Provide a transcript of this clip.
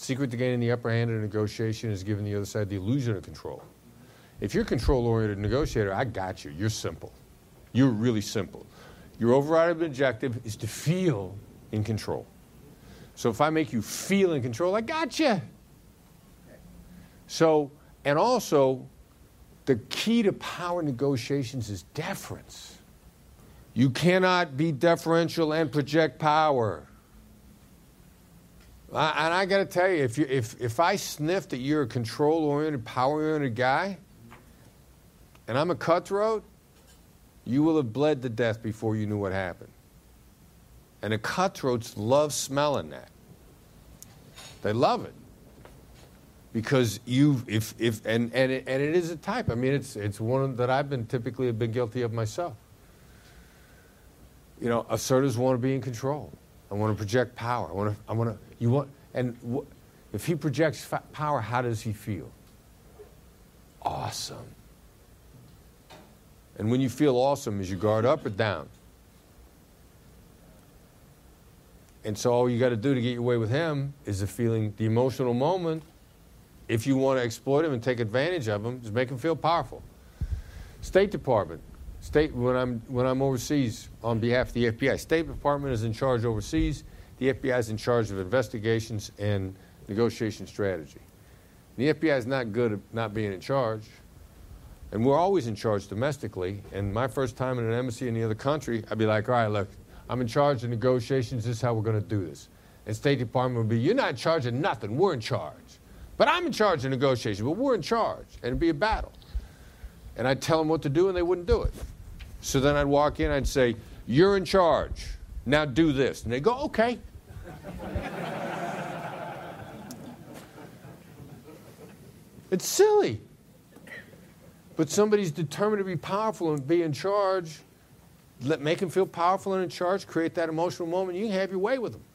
secret to gaining the upper hand in a negotiation is giving the other side the illusion of control. If you're a control-oriented negotiator, I got you. You're simple. You're really simple. Your overriding objective is to feel in control. So if I make you feel in control, I got you. So, and also, the key to power negotiations is deference. You cannot be deferential and project power. And I got to tell you, if I sniff that you're a control-oriented, power-oriented guy, and I'm a cutthroat, you will have bled to death before you knew what happened. And the cutthroats love smelling that. They love it. Because and it is a type. I mean, it's one that I've been guilty of myself. You know, assertives want to be in control. I want to project power. If he projects power, how does he feel? Awesome. And when you feel awesome, is you guard up or down? And so all you got to do to get your way with him is the emotional moment. If you want to exploit him and take advantage of him, just make him feel powerful. State Department. When I'm overseas on behalf of the FBI, State Department is in charge overseas. The FBI is in charge of investigations and negotiation strategy. The FBI is not good at not being in charge. And we're always in charge domestically. And my first time in an embassy in the other country, I'd be like, all right, look, I'm in charge of negotiations. This is how we're going to do this. And State Department would be, you're not in charge of nothing. We're in charge. But I'm in charge of negotiations. But we're in charge. And it'd be a battle. And I'd tell them what to do, and they wouldn't do it. So then I'd walk in, I'd say, you're in charge. Now do this. And they'd go, okay. It's silly. But somebody's determined to be powerful and be in charge. Make them feel powerful and in charge. Create that emotional moment. You can have your way with them.